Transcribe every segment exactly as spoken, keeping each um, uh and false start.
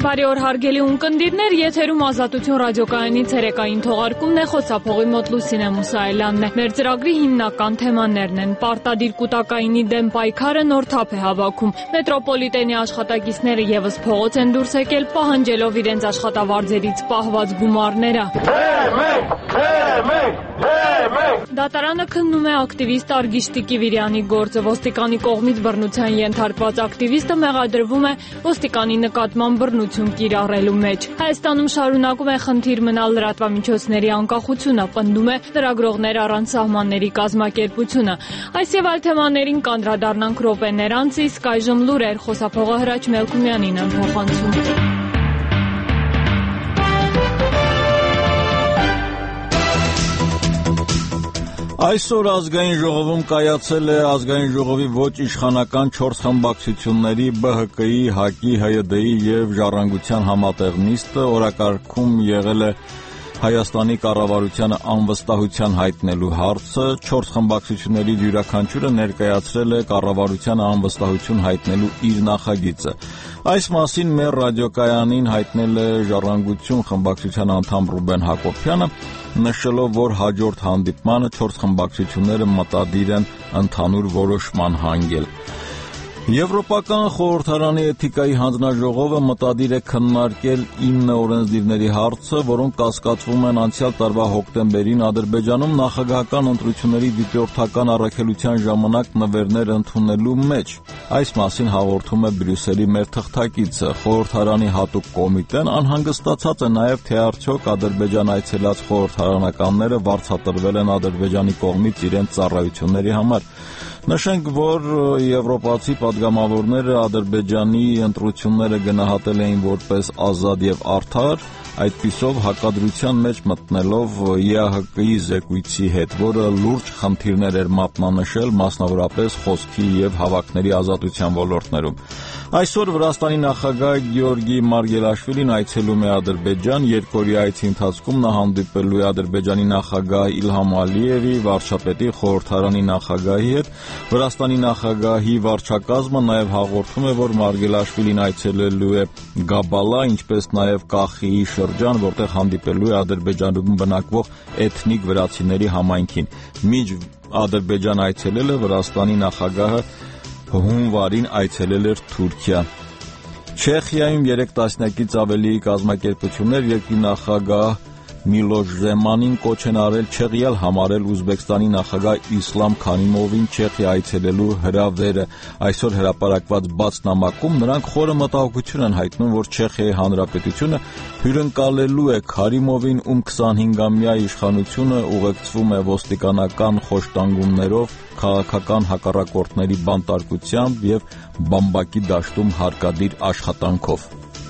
Բարի օր հարգելի ունկնդիրներ, եթերում Ազատություն ռադիոկայանի ցերեկային թողարկումն է, խոսափողի մոտ Լուսինե Մուսայելյանն է։ Մեր ծրագրի հիմնական թեմաներն են. պարտադիր կուտակայինի դեմ պայքարը նոր թափ է հավաքում, մետրոպոլիտենի աշխատակիցները եւս փողոց են դուրս եկել, պահանջելով իրենց աշխատավարձերից պահված գումարները։ Դատարանը քննում է ակտիվիստ Արգիշտի Կիվիրյանի գործը։ Ոստիկանի կողմից բռնության ենթարկված ակտիվիստը մեղադրվում է ոստիկանի նկատմամբ բռնություն կիրառելու մեջ։ Հայաստանում շարունակում է խնդիր մնալ լրատվամիջոցների անկախությունը, պնդում է լրագրողներ առանց սահմանների կազմակերպությունը։ Այս եւ այլ թեմաներին կանդրադառնանք րոպեներ անց, իսկ այժմ լուրեր, խոսափողը Հրաչ Մելքումյանին եմ փոխանցում։ Այսօր ազգային ժողովում կայացել է ազգային ժողովի ոչ իշխանական չորս խմբակցությունների B H K-ի, ՀԱԿ-ի, H Y D-ի եւ Ժառանգության համատեղ նիստը, օրակարգում եղել է Հայաստանի կառավարությանը անվստահության հայտնելու հարցը, չորս խմբակցությունների յուրաքանչյուրը ներկայացրել է կառավարությանը անվստահություն հայտնելու իր նախագիծը։ Այս մասին մեր ռադիոկայանին հայտնել է Ժառանգություն խմբակցության անդամ Ռուբեն Հակոբյանը, նշելով, որ հաջորդ հանդիպմանը չորս խմբակցությունները մտադիր են ընդհանուր որոշման հանգել։ Եվրոպական խորհրդարանի էթիկայի հանձնաժողովը մտադիր է քննարկել ինը օրենսդիրների հարցը, որոնք կասկածվում են անցյալ տարվա հոկտեմբերին Ադրբեջանում նախագահական ընտրությունների դիտորդական առաքելության ժամանակ նվերներ ընդունելու մեջ։ Այս մասին հաղորդում է Բրյուսելի մեր թղթակիցը։ Խորհրդարանի հատուկ կոմիտեն անհանգստացած է նաև, թե արդյոք Ադրբեջան այցելած խորհրդարանականները վարձատրվել են Ադրբեջանի կողմից իրենց ծառայությունների համար։ Նշենք, որ եվրոպացի պատգամավորները Ադրբեջանի ընտրությունները գնահատել էին որպես ազատ եւ արդար, այդպիսով հակադրության մեջ մտնելով E A H K-ի զեկույցի հետ, որը լուրջ խնդիրներ էր մատնանշել, մասնավորապես խոսքի եւ հավաքների ազատության ոլորտներում։ Այսօր Վրաստանի նախագահ Գեորգի Մարգելաշվիլին այցելում է Ադրբեջան, երկօրյա այցի ընթացքում նա հանդիպելու է Ադրբեջանի նախագահ Իլհամ Ալիևի, վարչապետի, խորհրդարանի նախագահի հետ։ Վրաստանի նախագահի վարչակազմը նաև հաղորդում է, որ Մարգելաշվիլին այցելելու է Գաբալա, ինչպես նաև Կախիի շրջան, որտեղ հանդիպելու է Ադրբեջանում բնակվող էթնիկ վրացիների համայնքին։ Միջ Ադրբեջան այցելել է Վրաստանի նախագահը հունվարին այցելել էր Թուրքիա։ Չեխիայում երեք տասնյակից ավելի կազմակերպություններ երկրի նախագահ Միլոշ Զեմանին կոչ են արել չեղյալ համարել Ուզբեկստանի նախագահ Իսլամ Քարիմովին Չեխիա այցելելու հրավերը։ Այսօր հրապարակված բաց նամակում նրանք խորը մտահոգություն են հայտնում, որ Չեխիայի Հանրապետությունը հյուրընկալելու է Քարիմովին, ում քսանհինգամյա իշխանությունը ուղեկցվում է ոստիկանական խոշտանգումներով, քաղաքական հակառակորդների բանտարկությամբ եւ բամբակի դաշտում հարկադիր աշխատանքով։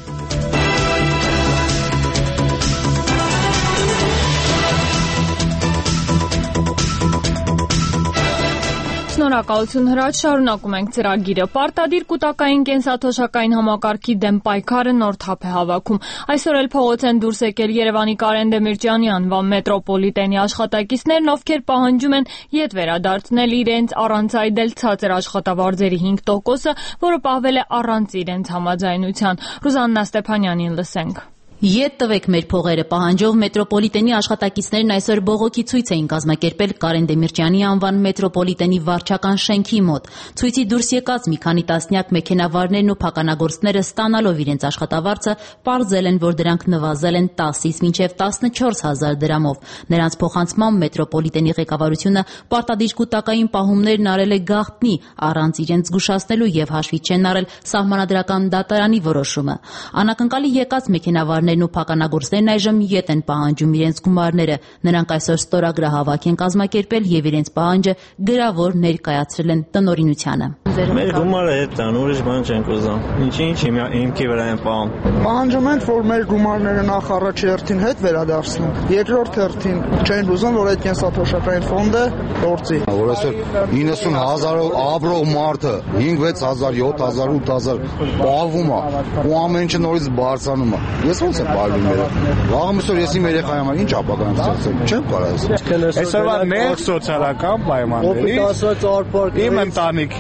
Շնորհակալություն Հրաչ, շարունակում ենք ծրագիրը։ Պարտադիր կուտակային կենսաթոշակային համակարգի դեմ պայքարը նոր թափ է հավաքում։ Այսօր էլ փողոց են դուրս եկել Երևանի Կարեն Դեմիրճյանի անվան մետրոպոլիտենի աշխատակիցներն, ովքեր պահանջում են ետ վերադարձնել իրենց առանց այդել ցածր աշխատավարձերի հինգ տոկոսը, որը պահվել է առանց իրենց համաձայնության։ Ռուզաննա Ստեփանյանին լսենք։ Ետ տվեք մեր փողերը պահանջով մետրոպոլիտենի աշխատակիցներն այսօր բողոքի ցույց էին կազմակերպել Կարեն Դեմիրճյանի անվան մետրոպոլիտենի վարչական շենքի մոտ։ Ցույցի դուրս եկած մի քանի տասնյակ մեքենավարներն ու փականագործները ստանալով իրենց աշխատավարձը պարզել են, որ դրանք նվազել են տասից մինչև տասնչորս հազար դրամով։ Նրանց փոխանցմամբ մետրոպոլիտենի ղեկավարությունը պարտադիր կուտակային պահումներն արել է գաղտնի, առանց իրենց զգուշացնելու եւ հաշվի չեն առել սահմանադրական դատարանի որոշումը։ Անակնկալի եկած մեքենավարներն ու փականագործներն այժմ ետ են պահանջում իրենց գումարները։ Նրանք այսօր ստորագրահավաք են կազմակերպել եւ իրենց պահանջը գրավոր ներկայացրել են տնօրինությանը։ Մեր գումարը հետ տան, ուրիշ բան չենք ուզում։ Ինչ-ինչ հիմքի վրա են պահում։ Պահանջում են, որ մեր գումարները նախ առաջի հերթին հետ վերադարձնեն։ Երկրորդ հերթին չեն ուզում, որ այդ կենսաթոշակային ֆոնդը գործի։ Որ այսօր իննսուն հազարով ապրող մարդը հինգ-վեց հազար, յոթ հազար, ութ հազար պահվում է ու ամեն ինչը նորից բարձրանում է։ Ես ո՞նց եմ պահվում մեր։ Վաղը այսօր ես իմ երեխայի համար ինչ ապագա եմ ստեղծել։ Չեմ կարող։ Այսօրվա մեր սոցիալական պայմանների իմ ընտանիքից տասնչորս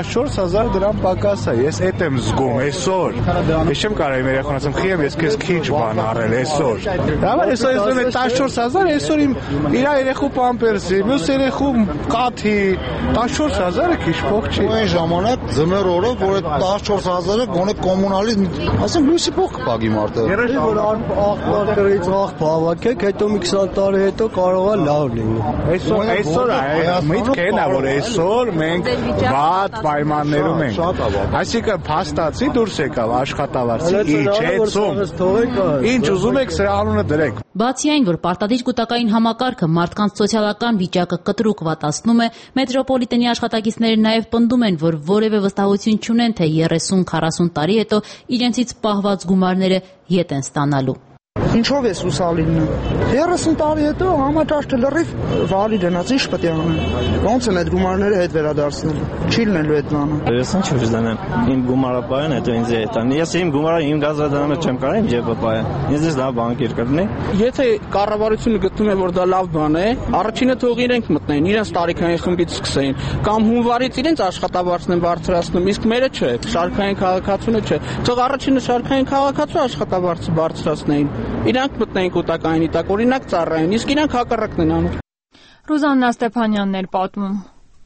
տասնչորս հազար դրամ պակաս է։ Ես էդ եմ զգում այսօր։ Ես չեմ կարող իմ երեխան ասեմ, խիեմ ես քեզ քիչ բան առել այսօր։ Դա այսօր ես ունեմ տասնչորս հազար, այսօր իմ իր երեխու պամպերսի, մյուս երեխու կաթի տասնչորս հազարը քիչ փող չի։ Այն ժամանակ ձմեռ օրը, որ այդ տասնչորս հազարը գոնե կոմունալի, ասենք լույսի փող կպագի մարդը։ Երբ որ աղբակներից աղբ հավաքեք, հետո մի քսան տարի հետո կարող է լավ լինի։ Այսօր այսօր է միտքը նա որ այսօր մենք վատ պայմաններում ենք։ Այսինքն փաստացի դուրս եկավ աշխատավարձի իջեցում։ Ինչ ուզում եք սրա անունը դրեք։ Բացի այն, որ պարտադիր կൂട്ടակային համակարգը մարդկանց սոցիալական վիճակը կտրուկ վատացնում է, մետրոպոլիտենի աշխատակիցները նաև պնդում են, որ որևէ վստահություն չունեն, թե երեսուն-քառասուն տարի հետո իրենցից պահված գումարները ետ են ստանալու։ Ինչով է սուսալինը։ երեսուն տարի հետո համաճարճը լրիվ վարի դնած, ինչ պետք է անեն։ Ոնց են այդ գումարները հետ վերադարձնել։ Չի լինելու այդ բանը։ Ես ինչ ուզենամ, իմ գումարապայեն հետո ինձ է տան։ Ես իմ գումարը իմ գազադանը չեմ կարող իմ ջեբը պայեն։ Ինձ դա բանկեր կդնի։ Եթե կառավարությունը գտնում է, որ դա լավ բան է, առաջինը թող իրենք մտնեն, իրենց տարիքային խմբից սկսեն, կամ հունվարից իրենց աշխատավարձն են բարձրացնում, իսկ մերը չէ, շարքային քաղաքացիությունը չէ։ Թող առաջինը շարքային քաղաքացու աշխատավարձը բարձրացնեն։ Իրանք մտնեն կൂട്ടակայինի տակ, օրինակ ծառայեն, իսկ իրանք հակառակն են անում։ Ռուզաննա Ստեփանյանն էր պատմում։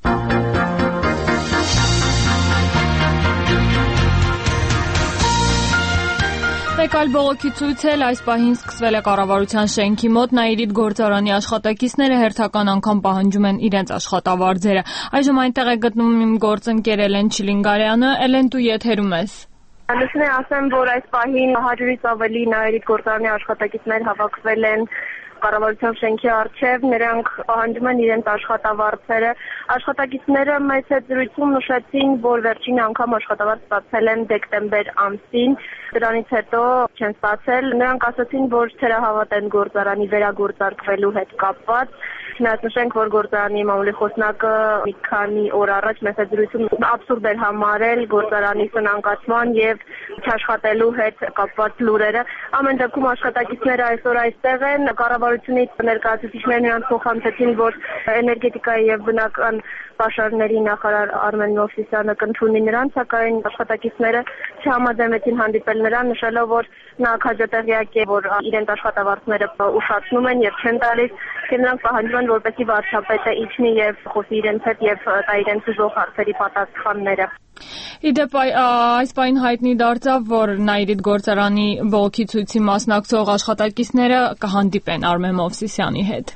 Մեկ այլ բողոքի ցույց էլ այս պահին սկսվել է կառավարության շենքի մոտ։ Նաիրիդ գործարանի աշխատակիցները հերթական անգամ պահանջում են իրենց աշխատավարձերը։ Այժմ այնտեղ է գտնվում իմ գործընկեր Էլեն Չիլինգարյանը։ Էլեն, դու եթերում ես։ Լսում եմ ասեմ, որ այս պահին հարյուրից ավելի Նաիրիդ գործարանի աշխատակիցներ հավաքվել են կառավարության շենքի առջև, նրանք պահանջում են իրենց աշխատավարձերը։ Աշխատակիցները մեծ հետ զրույցում նշեցին, որ վերջին անգամ աշխատավարձ ստացել են դեկտեմբեր ամսին, դրանից հետո չեն ստացել։ Նրանք ասացին, որ թերահավատ են գործարանի վերագործարկվելու հետ կապված։ Չնայած նշենք, որ գործարանի մամուլի խոսնակը մի քանի օր առաջ մեծ հետ զրույցում աբսուրդ էր համարել գործարանի սնանկացման եւ չաշխատելու հետ կապված լուրերը։ Ամեն դեպքում աշխատակիցները այսօր այստեղ են, կառավարությունից ներկայացուցիչներն նրանց փոխանցեցին, որ էներգետիկայի եւ բնական պաշարների նախարար Արմեն Մովսիսյանը կընդունի նրանց, սակայն աշխատակիցները չհամաձայնեցին հանդիպել նրան, նշելով, որ նա քաջատեղյակ է, որ իրենց աշխատավարձները ուշացնում են եւ չեն տալիս, եւ նրանք պահանջում են, որպեսզի վարչապետը իջնի եւ խոսի իրենց հետ եւ տա իրենց ուզող հարցերի պատասխանները։ Իդեպ այս պահին հայտնի դարձավ, որ Նաիրիդ գործարանի բողոքի ցույցի մասնակցող աշխատակիցները կհանդիպեն Արմեն Մովսիսյանի հետ։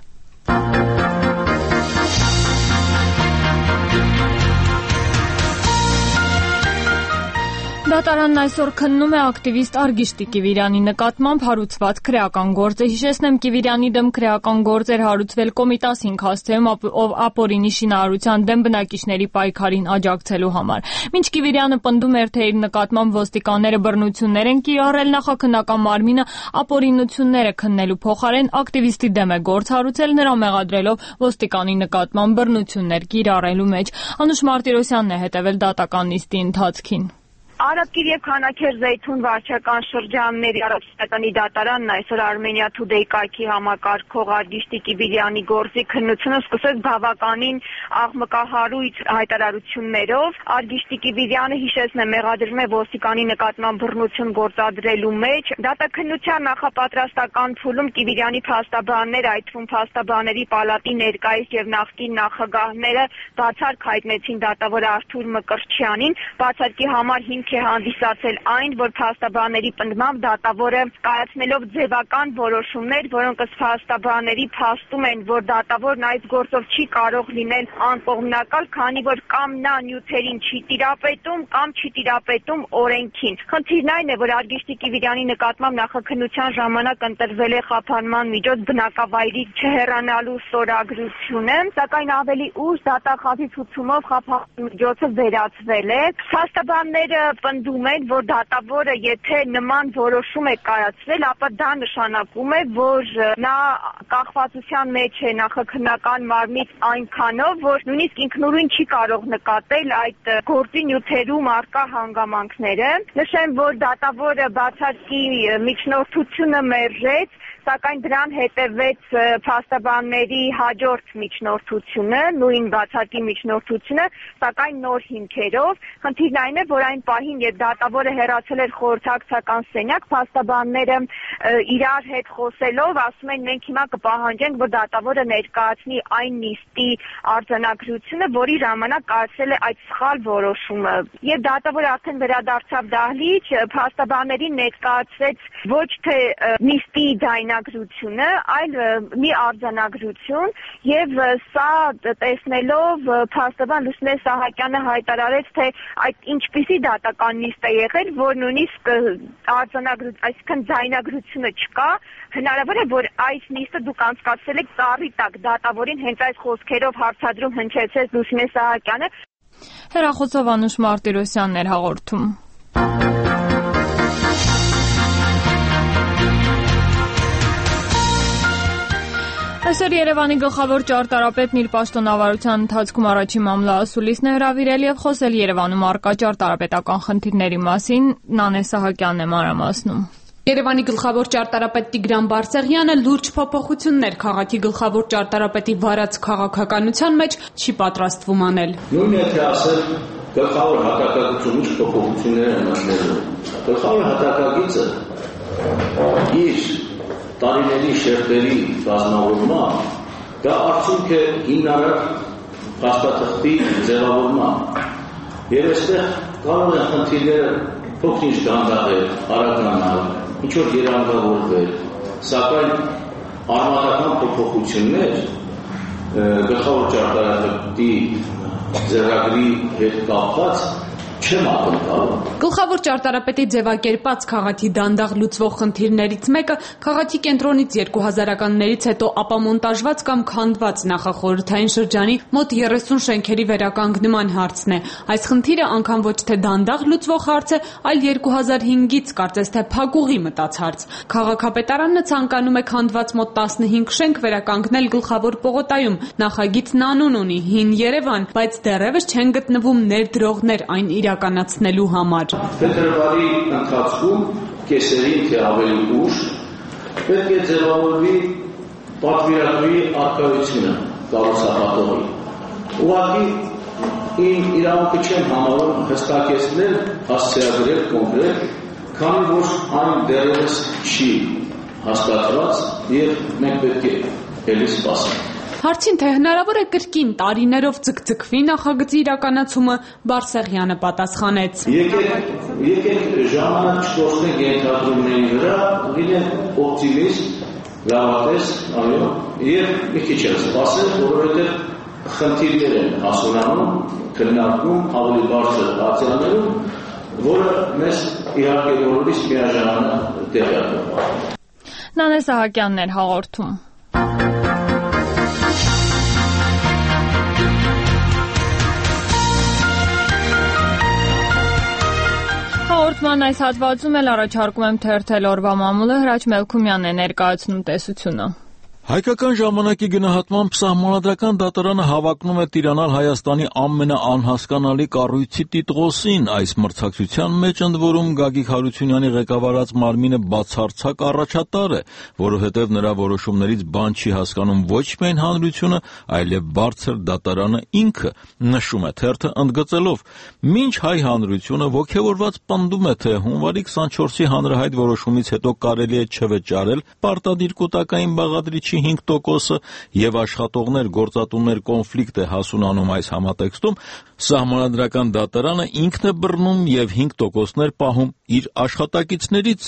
Դատարանն այսօր քննում է ակտիվիստ Արգիշտի Կիվիրյանի նկատմամբ հարուցված քրեական գործը։ Հիշեցնեմ, Կիվիրյանի դեմ քրեական գործ էր հարուցվել Կոմիտաս հինգ հասցեում ապօրինի շինարարության դեմ բնակիչների պայքարին աջակցելու համար։ Մինչ Կիվիրյանը պնդում էր, թե իր նկատմամբ ոստիկանները բռնություններ են կիրառել, նախաքննական մարմինը ապօրինությունները քննելու փոխարեն ակտիվիստի դեմ է գործ հարուցել, նրա մեղադրելով ոստիկանի նկատմամբ բռնություններ կիրառելու մեջ։ Անուշ Մարտիրոսյանն է հետևել դատական նիստի ընթացքին։ Արաբկիր եւ Քանաքեր Զեյթուն վարչական շրջանների առողջապահանի դատարանն այսօր Armenia Today կայքի համակարգող Արգիշտի Կիվիրյանի գործի քննությունը սկսեց բավականին աղմկահարույց հայտարարություններով։ Արգիշտի Կիվիրյանը, հիշեցնեմ, մեղադրվում է ոստիկանի նկատմամբ բռնություն գործադրելու մեջ։ Դատաքննության նախապատրաստական փուլում Կիվիրյանի փաստաբանները, այդ թվում փաստաբանների պալատի ներկայիս եւ նախկին նախագահները բացառք հայտնեցին դատավոր Արթուր Մկրտչյանին, բացարկի համար հիմք է հանդիսացել այն, որ փաստաբանների պնդմամբ դատավորը կայացնելով ձևական որոշումներ, որոնք ըստ փաստաբանների փաստում են, որ դատավորն այս գործով չի կարող լինել անկողմնակալ, քանի որ կամ նա նյութերին չի տիրապետում, կամ չի տիրապետում օրենքին։ Խնդիրն այն է, որ Արգիշտի Կիվիրյանի նկատմամբ նախաքննության ժամանակ ընտրվել է խափանման միջոց բնակավայրի չհեռանալու ստորագրությունը, սակայն ավելի ուշ դատախազի ցուցումով խափանման միջոցը վերացվել է։ Փաստաբանները պնդում են, որ դատավորը եթե նման որոշում է կայացրել, ապա դա նշանակում է, որ նա կախվածության մեջ է նախաքննական մարմնից այնքանով, որ նույնիսկ ինքնուրույն չի կարող նկատել այդ գործի նյութերում առկա հանգամանքները։ Նշեմ, որ դատավորը բացարկի միջնորդությունը մերժեց, սակայն դրան հետևեց փաստաբանների հաջորդ միջնորդությունը, նույն բացակի միջնորդությունը, սակայն նոր հիմքերով։ Խնդիրն այն է, որ այն պահին, երբ դատավորը հեռացել էր խորհրդակցական սենյակ, փաստաբանները իրար հետ խոսելով ասում են մենք հիմա կպահանջենք, որ դատավորը ներկայացնի այն նիստի արձանագրությունը, որի ժամանակ կայացել է այդ սխալ որոշումը։ Եվ դատավորը արդեն վերադարձավ դահլիճ, փաստաբաններին ներկայացրեց ոչ թե նիստի ձայնագրությունը, այլ մի արձանագրություն, եւ սա տեսնելով փաստաբան Լուսինե Սահակյանը հայտարարեց, թե այդ ինչպիսի դատական նիստ է եղել, որ նույնիսկ արձանագրություն, այսինքն ձայնագրությունը չկա, հնարավոր է, որ այս նիստը դուք անցկացրել եք ծառի տակ, դատավորին հենց այս խոսքերով հարցադրում հնչեցրեց Լուսինե Սահակյանը։ Հեռախոսով Անուշ Մարտիրոսյանն էր հաղորդում։ Այսօր Երևանի գլխավոր ճարտարապետն իր պաշտոնավարության ընթացքում առաջին մամլա ասուլիսն է հրավիրել եւ խոսել Երևանում առկա ճարտարապետական խնդիրների մասին։ Նանե Սահակյանն է մանրամասնում։ Երևանի գլխավոր ճարտարապետ Տիգրան Բարսեղյանը լուրջ փոփոխություններ քաղաքի գլխավոր ճարտարապետի վարած քաղաքականության մեջ չի պատրաստվում անել։ Նույնն է թե ասել գլխավոր հատակագծում ինչ փոփոխություններ են մտնել։ Գլխավոր հատակագիծը իր տարիների շերտերի ռազմավորման դա արդյունք է հիմնարար փաստաթղթի ձևավորման։ Եվ այստեղ կարող են խնդիրները փոքր-ինչ դանդաղել, արագանալ, ինչ-որ երանգավորվել, սակայն արմատական փոփոխություններ գլխավոր ճարտարապետի ձեռագրի հետ կապված չեմ ակնկալում։ Գլխավոր ճարտարապետի ձևակերպած քաղաքի դանդաղ լուծվող խնդիրներից մեկը քաղաքի կենտրոնից երկու հազարականներից հետո ապամոնտաժված կամ քանդված նախախորհրդային շրջանի մոտ երեսուն շենքերի վերականգնման հարցն է։ Այս խնդիրը անգամ ոչ թե դանդաղ լուծվող հարց է, այլ երկու հազար հինգից կարծես թե փակուղի մտած հարց։ Քաղաքապետարանը ցանկանում է քանդված մոտ տասնհինգ շենք վերականգնել գլխավոր պողոտայում։ Նախագիծն անուն ունի՝ Հին Երևան, բայց դեռևս չեն գտնվում ներդրողներ այն իրականացնելու համար։ Փետրվարի ընթացքում կեսերին թե ավելի ուշ պետք է ձևավորվի պատվիրատուի առկայությունը կառուցապատողի։ Ուղղակի իմ իրավունքը չեմ համարում հստակեցնել, հասցեագրել կոնկրետ, քանի որ այն դեռևս չի հաստատված եւ մենք պետք է ելի սպասենք։ Հարցին, թե հնարավոր է կրկին տարիներով ձգձգվի նախագծի իրականացումը, Բարսեղյանը պատասխանեց. Եկեք ժամանակ չկորցնենք ենթադրումների վրա, լինենք օպտիմիստ, լավատես, այո, եւ մի քիչ էլ սպասենք, որովհետեւ խնդիրներ են հասունանում, քննարկում, ավելի բարձր հարցերներում, որը մեզ իհարկե որպես միաժամանակ տեղյակում։ Նանե Սահակյանն էր հաղորդում։ Հաղորդման այս հատվածում էլ առաջարկում եմ թերթել օրվա մամուլը, Հրաչ Մելքումյանն է ներկայացնում տեսությունը։ Հայկական ժամանակի գնահատմամբ Սահմանադրական դատարանը հավակնում է տիրանալ Հայաստանի ամենաանհասկանալի կառույցի տիտղոսին։ Այս մրցակցության մեջ ընդ որում Գագիկ Հարությունյանի ղեկավարած մարմինը բացարձակ առաջատար է, որովհետև նրա որոշումներից բան չի հասկանում ոչ միայն հանրությունը, այլև բարձր դատարանը ինքը, նշում է թերթը ընդգծելով. մինչ հայ հանրությունը ոգևորված պնդում է, թե հունվարի քսանչորսի հանրահայտ որոշումից հետո կարելի է չվճարել պարտադիր կൂട്ടակային բաղադրիչի հինգ տոկոսը եւ աշխատողներ գործատուներ կոնֆլիկտ է հասունանում այս համատեքստում, Սահմանադրական դատարանը ինքն է բռնում եւ հինգ տոկոսներ պահում իր աշխատակիցներից։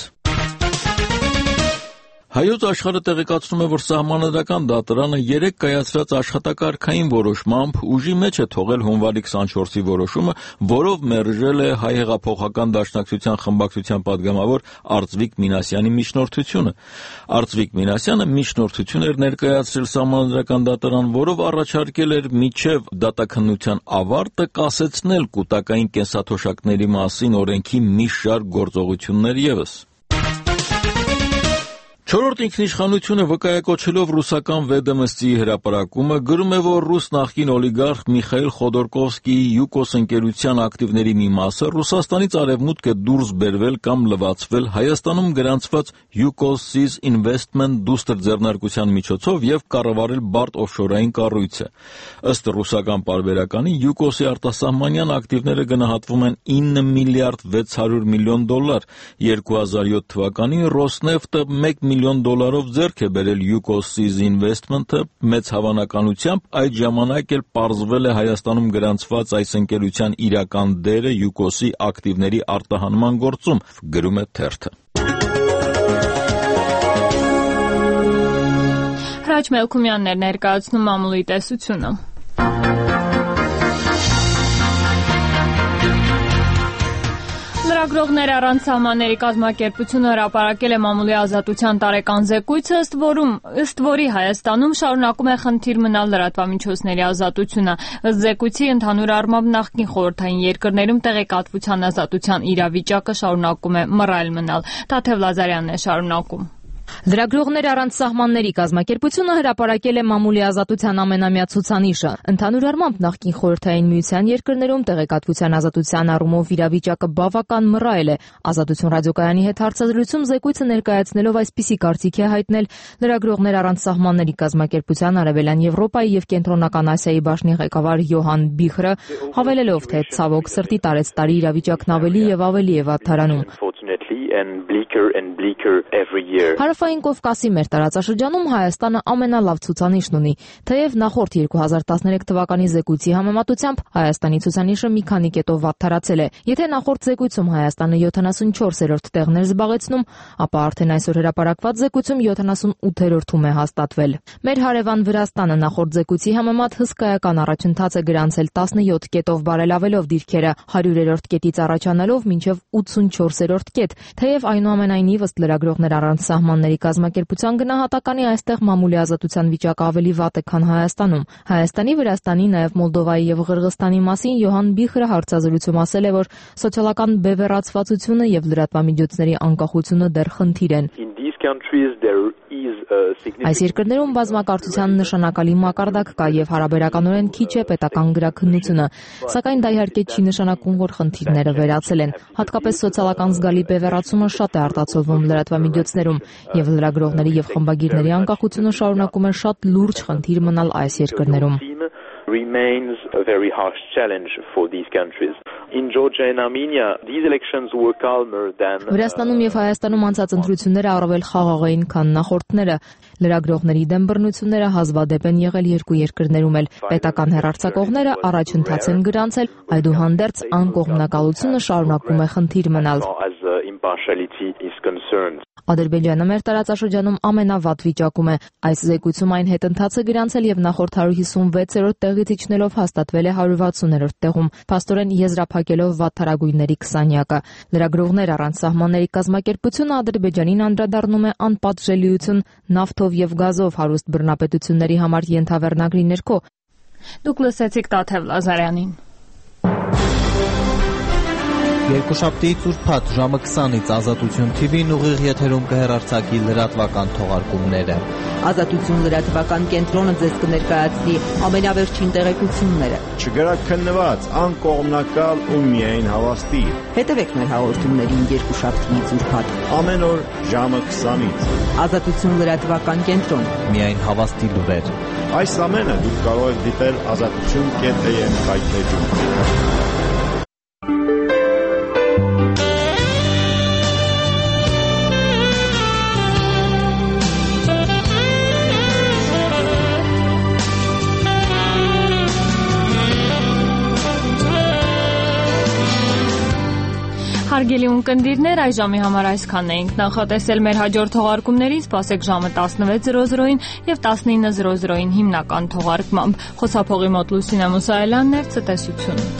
Հայոց աշխարհը տեղեկացնում է, որ Սահմանադրական դատարանը երեկ կայացրած աշխատակարգային որոշմամբ ուժի մեջ է թողել հունվարի քսանչորսի որոշումը, որով մերժել է Հայ հեղափոխական դաշնակցության խմբակցության падգամավոր Արծվիկ Մինասյանի միջնորդությունը։ Արծվիկ Մինասյանը միջնորդություն էր ներկայացրել Սահմանադրական դատարան, որով առաջարկել էր մինչև դատաքննության ավարտը կասեցնել կൂട്ടակային կենսաթոշակների մասին օրենքի մի շարք գործողություններ ևս։ Չորրորդ ինքնիշխանությունը վկայակոչելով ռուսական Վեդոմստիի հրապարակումը գրում է, որ ռուս նախկին օլիգարխ Միխայիլ Խոդորկովսկիի յուկոս ընկերության ակտիվների մի մասը Ռուսաստանից արևմուտք է դուրս բերվել կամ լվացվել Հայաստանում գրանցված Yukos-Sys Investment դուստր ձեռնարկության միջոցով եւ կառավարել բարդ օֆշորային կառույցը։ Ըստ ռուսական պարբերականի Yukos-ի արտասահմանյան ակտիվները գնահատվում են ինը միլիարդ վեց հարյուր միլիոն դոլար, երկու հազար յոթ թվականին Rosneft-ը մեկ միլիոն դոլարով ձեռք է բերել Yukos-Sys Investment-ը, մեծ հավանականությամբ այդ ժամանակ էլ պարզվել է Հայաստանում գրանցված այս ընկերության իրական դերը Yukos-ի ակտիվների արտահանման գործում, գրում է թերթը։ Հրաչ Մելքումյանն էր ներկայացնում մամուլի տեսությունը։ Լրագրողներ առանց սահմանների կազմակերպությունը հրապարակել է մամուլի ազատության տարեկան զեկույցը, ըստ որում, ըստ որի Հայաստանում շարունակում է խնդիր մնալ լրատվամիջոցների ազատությունը։ Ըստ զեկույցի ընդհանուր առմամբ նախկին խորհրդային երկրներում տեղեկատվության ազատության իրավիճակը շարունակում է մռայլ մնալ։ Թաթև Լազարյանն է շարունակում։ Լրագրողներ առանց սահմանների կազմակերպությունը հրապարակել է մամուլի ազատության ամենամյա ցուցանիշը։ Ընդհանուր առմամբ նախկին խորհրդային միության երկրներում տեղեկատվության ազատության առումով իրավիճակը բավական մռայլ է։ Ազատություն ռադիոկայանի հետ հարցազրույցում զեկույցը ներկայացնելով այսպիսի կարծիք է հայտնել լրագրողներ առանց սահմանների կազմակերպության Արևելյան Եվրոպայի եւ Կենտրոնական Ասիայի բաժնի ղեկավար Յոհան Բիխրը, հավելելով, թե ցավոք սրտի տարեց տարի իրավիճակն ավելի եւ ավելի է վատթարանում։ Հարավային Կովկասի մեր տարածաշրջանում Հայաստանը ամենալավ ցուցանիշն ունի, թեև նախորդ երկու հազար տասներեք թվականի զեկույցի համեմատությամբ Հայաստանի ցուցանիշը մի քանի կետով վատթարացել է։ Եթե նախորդ զեկույցում Հայաստանը յոթանասունչորսերորդ տեղն էր զբաղեցնում, ապա արդեն այսօր հրապարակված զեկույցում յոթանասունութերորդում է հաստատվել։ Մեր հարևան Վրաստանը նախորդ զեկույցի համեմատ հսկայական առաջընթաց է գրանցել տասնյոթ կետով բարելավելով դիրքերը, հարյուրերորդ կետից առաջանալով մինչև ութսունչորսերորդ կետ, թեև այնուամենայնիվ ըստ լրագրողներ առանց սահմանների կազմակերպության գնահատականի այստեղ մամուլի ազատության վիճակը ավելի վատ է, քան Հայաստանում։ Հայաստանի, Վրաստանի, նաև Մոլդովայի եւ Ղրղստանի մասին Յոհան Բիխրը հարցազրույցում ասել է, որ սոցիալական բևեռացվածությունը եւ լրատվամիջոցների անկախությունը դեռ խնդիր են։ Այս երկրներում բազմակարծության նշանակալի մակարդակ կա եւ հարաբերականորեն քիչ է պետական գրաքննությունը, սակայն դա իհարկե չի նշանակում, որ խնդիրները վերացել են։ Հատկապես սոցիալական զգալի բևեռացումը շատ է արտացոլվում լրատվամիջոցներում եւ լրագրողների եւ խմբագիրների անկախությունը շարունակում է շատ լուրջ խնդիր մնալ այս երկրներում։ remains a very harsh challenge for these countries. In Georgia and Armenia, these elections were calmer than Վրաստանում եւ Հայաստանում անցած ընտրությունները առավել խաղաղ էին, քան նախորդները։ Լրագրողների դեմ բռնությունները հազվադեպ են եղել երկու երկրներում էլ։ Պետական հեռարձակողները առաջընթաց են գրանցել, այդուհանդերձ անկողմնակալությունը շարունակում է խնդիր մնալ։ Ադրբեջանը մեր տարածաշրջանում ամենավատ վիճակում է։ Այս զեկույցում այն հետընթացը գրանցել եւ նախորդ հարյուր հիսունվեցերորդ տեղից իջնելով հաստատվել է հարյուր վաթսուներորդ տեղում, փաստորեն եզրափակելով վատթարագույնների քսանյակը։ Լրագրողներ առանց սահմանների կազմակերպությունը Ադրբեջանին անդրադառնում է անպատժելիություն նավթով եւ գազով հարուստ բռնապետությունների համար ենթավերնագրի ներքո։ Դուք լսեցիք Թաթև Լազարյանին։ Երկուշաբթի ծուրփաթ ժամը քսանից Ազատություն թի վին ուղիղ եթերում կհեռարձակի լրատվական թողարկումները։ Ազատություն լրատվական կենտրոնը ձեզ կներկայացնի ամենավերջին տեղեկությունները։ Չգրաքննված, անկողմնակալ ու միայն հավաստի։ Հետևեք մեր հաղորդումներին երկուշաբթի ծուրփաթ ամեն օր ժամը քսանից։ Ազատություն լրատվական կենտրոն։ Միայն հավաստի լուրեր։ Այս ամենը դուք կարող եք դիտել ազատություն կետ էմ հայտնեջում։ Հարգելի ունկնդիրներ, այս ժամի համար այսքանն էինք նախատեսել մեր հաջորդ թողարկումներին, սպասեք ժամը տասնվեց զրո զրոին եւ տասնինը զրո զրոին հիմնական թողարկմամբ։ Խոսափողի մոտ Լուսինե Մուսայելյանն էր, ցտեսություն։